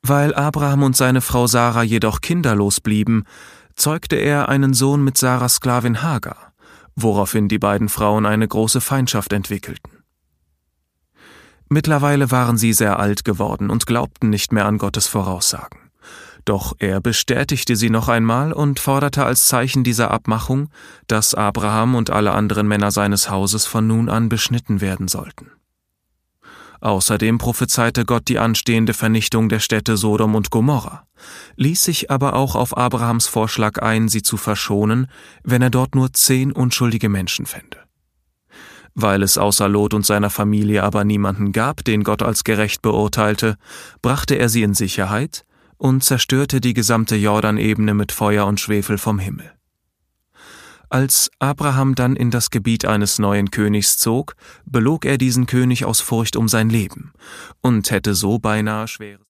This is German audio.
Weil Abraham und seine Frau Sarah jedoch kinderlos blieben, zeugte er einen Sohn mit Saras Sklavin Hagar, woraufhin die beiden Frauen eine große Feindschaft entwickelten. Mittlerweile waren sie sehr alt geworden und glaubten nicht mehr an Gottes Voraussagen. Doch er bestätigte sie noch einmal und forderte als Zeichen dieser Abmachung, dass Abraham und alle anderen Männer seines Hauses von nun an beschnitten werden sollten. Außerdem prophezeite Gott die anstehende Vernichtung der Städte Sodom und Gomorra, ließ sich aber auch auf Abrahams Vorschlag ein, sie zu verschonen, wenn er dort nur 10 unschuldige Menschen fände. Weil es außer Lot und seiner Familie aber niemanden gab, den Gott als gerecht beurteilte, brachte er sie in Sicherheit und zerstörte die gesamte Jordanebene mit Feuer und Schwefel vom Himmel. Als Abraham dann in das Gebiet eines neuen Königs zog, belog er diesen König aus Furcht um sein Leben und hätte so beinahe schweres